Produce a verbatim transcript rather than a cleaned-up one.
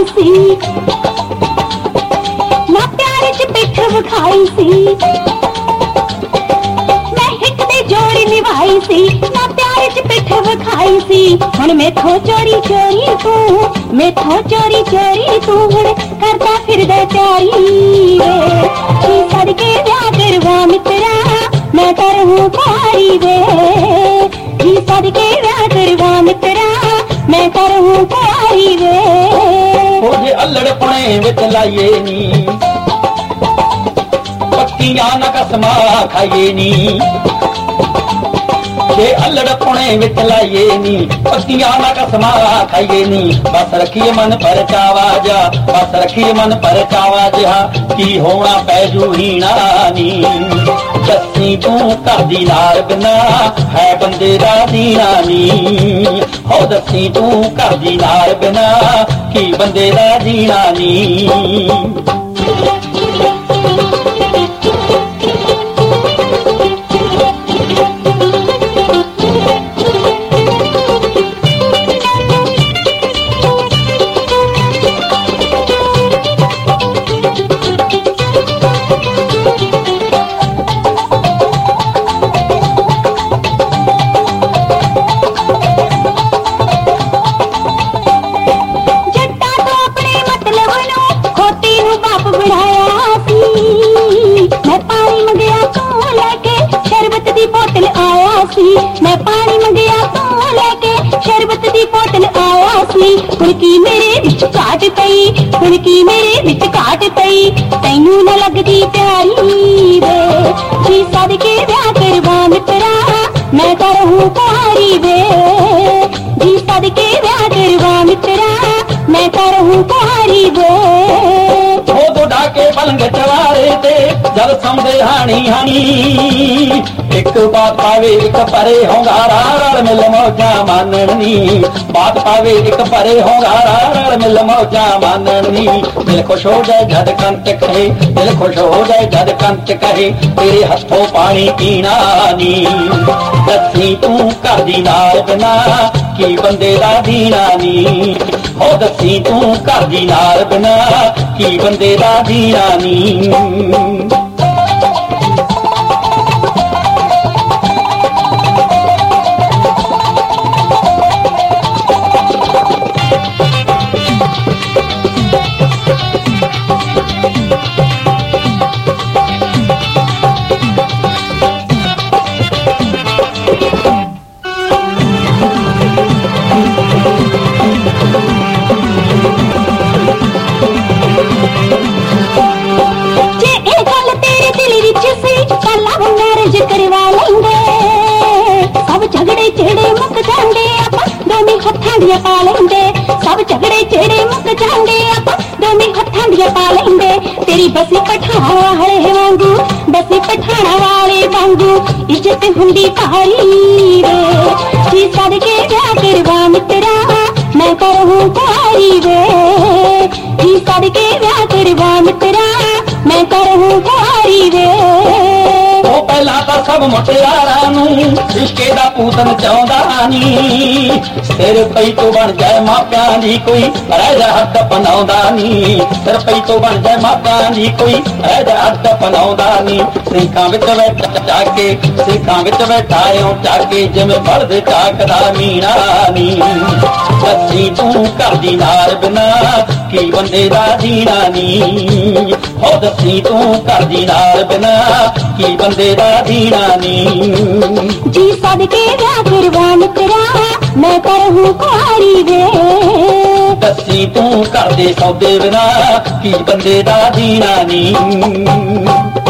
ਵਿਖਾਈ ਸੀ, ਨਾ ਪਿਆਰ ਚ ਪਿੱਠ ਵਿਖਾਈ ਸੀ। ਮੈਂ ਹਿੱਕ ਦੇ ਜੋੜੀ ਨਿਭਾਈ ਸੀ, ਨਾ ਪਿਆਰ ਚ ਪਿੱਠ ਵਿਖਾਈ ਸੀ। ਹੁਣ ਮੈਥੋਂ ਚੋਰੀ ਚੋਰੀ ਤੂੰ, ਮੈਥੋਂ ਚੋਰੀ ਚੋਰੀ ਤੂੰ ਹੁਣ ਕਰਦਾ ਫਿਰਦਾ ਤਿਆਰੀ ਵੇ। ਕੀ ਸਦਕੇ ਵਿਆਹ ਕਰਵਾ ਮਿੱਤਰਾ ਮੈਂ ਤਾਂ ਰਹੂੰ ਕੁਆਰੀ ਵੇ। ਕੀ ਸਦਕੇ ਵਿਆਹ ਕਰਵਾ ਮਿੱਤਰਾ ਮੈਂ ਤਾਂ ਰਹੂੰ ਕੁਆਰੀ ਵੇ। ਉਹ ਜੇ ਅਲੜਪਣੇ ਵਿੱਚ ਲਾਈਏ ਨੀ, ਪੱਕੀਆਂ ਨਾ ਕਸਮਾਂ ਖਾਈਏ ਨੀ। ਜੇ ਅਲੜਪਣੇ ਵਿੱਚ ਲਾਈਏ ਨੀ, ਪੱਕੀਆਂ ਨਾ ਕਸਮਾਂ ਖਾਈਏ ਨੀ। ਬਸ ਰੱਖੀਏ ਮਨ ਪਰਚਾਵਾ ਜਾ, ਬਸ ਰੱਖੀਏ ਮਨ ਪਰਚਾਵਾ ਜਿਹਾ, ਕੀ ਹੋਣਾ ਪੈ ਜੂ ਹੀਣਾ ਨੀ। ਦੱਸੀ ਤੂੰ ਘਰ ਦੀ ਨਾਰ ਬਿਨਾ ਹੈ ਬੰਦੇ ਦਾ ਦੀਨਾ ਨੀ। ਹੋ ਦੱਸੀ ਤੂੰ ਘਰ ਦੀ ਨਾਰ ਬਿਨਾ ਕੀ ਬੰਦੇ ਦਾ ਜੀਣਾ ਨੀ। मैं पानी मंगया तो लेके शरबत दी बोतल आया सी। हुण की मेरे विच घाट पई, हुण की मेरे विच घाट पई, तैनू न लगदी प्यारी वे। जी सदके विआह करवा मित्रा मैं तां रहूं कुआरी वे। जी सदके विआह करवा मित्रा मैं तां रहूं कुआरी वे। ਉਹ ਡਾਕੇ ਪਲੰਗ ਚਵਾਰੇ ਤੇ ਜਦ ਸਮਝੇ ਹਾਣੀ ਹਾਣੀ। ਇੱਕ ਬਾਤ ਪਾਵੇ ਇੱਕ ਪਰੇ ਹੋਂਗਾਰਾ ਰਲ ਮਿਲ ਮੌਜਾਂ ਮਾਨਣ ਨੀ। ਬਾਤ ਪਾਵੇ ਇੱਕ ਪਰੇ ਹੋਂਗਾਰਾ ਰਲ ਮਿਲ ਮੌਜਾਂ ਮਾਨਣ ਨੀ। ਦਿਲ ਖੁਸ਼ ਹੋ ਜਾਏ ਜਦ ਕੰਤ ਕਹੇ, ਦਿਲ ਖੁਸ਼ ਹੋ ਜਾਏ ਜਦ ਕੰਤ ਕਹੇ, ਤੇਰੇ ਹੱਥੋਂ ਪਾਣੀ ਪੀਣਾ ਨੀ। ਦੱਸੀ ਤੂੰ ਘਰ ਦੀ ਨਾਰ ਬਿਨਾ ਕੀ ਬੰਦੇ ਦਾ ਦੀਨਾ ਨੀ। ਹੋ ਦੱਸੀ ਤੂੰ ਘਰ ਦੀ ਨਾਰ ਬਿਨਾ ਕੀ ਬੰਦੇ ਦਾ ਦੀਨਾ ਨੀ। पा लेंदे सब झगड़े चेड़े मुक जांदे आपां दोवें हत्थां दियां पा लेंदे। तेरी बसी पठाणा वाले वांगू, बसी पठाणा वाले वांगू इज्जत हुंदी भारी वे। जी सदके विआह करवा मित्रा मैं तां रहूं कुआरी वे। जी सदके विआह करवा मित्रा मैं तां रहूं कुआरी वे। ਪਹਿਲਾਂ ਤਾਂ ਸਭ ਮੁਟਿਆਰਾਂ ਨੂੰ ਇਸ਼ਕੇ ਦਾ ਪੂਤਨ ਚਾਹੁੰਦਾ ਨੀ। ਸਿਰ ਪਈ ਤੋਂ ਬਣ ਜਾਏ ਮਾਪਿਆਂ ਦੀ ਕੋਈ ਰਹਿ ਜਾ ਹੱਦ ਪਨਾਉਂਦਾ ਨੀ। ਸਿਰ ਪਈ ਤੋਂ ਬਣ ਜਾਏ ਮਾਪਿਆਂ ਦੀ ਕੋਈ ਰਹਿ ਜਾ ਹੱਦ ਪਨਾਉਂਦਾ ਨੀ। ਸਿੰਘਾਂ ਵਿੱਚ ਬੈਠਾ ਜਾ ਕੇ, ਸਿੰਘਾਂ ਵਿੱਚ ਬੈਠਾ ਓ ਜਾ ਕੇ ਜਿਵੇਂ ਬਲਦ ਚਾਕਦਾ ਮੀਣਾ ਨੀ। ਦੱਸੀ ਤੂੰ ਘਰ ਦੀ ਨਾਰ ਬਿਨਾ ਕੀ ਬੰਦੇ ਦਾ ਜੀਣਾ ਨੀ। ਹੋ ਦੱਸੀ ਤੂੰ ਘਰ ਦੀ ਨਾਰ ਬਿਨਾ ਕੀ ਬੰਦੇ ਦਾ ਦੀਨਾ ਨੀ। जी सदके विआह करवा मित्रा मैं तां रहूं कुआरी वे। ਦੱਸੀ ਤੂੰ ਘਰ ਦੇ ਸੌਦੇ ਬਿਨਾ ਕੀ ਬੰਦੇ ਦਾ ਦੀਨਾ ਨੀ।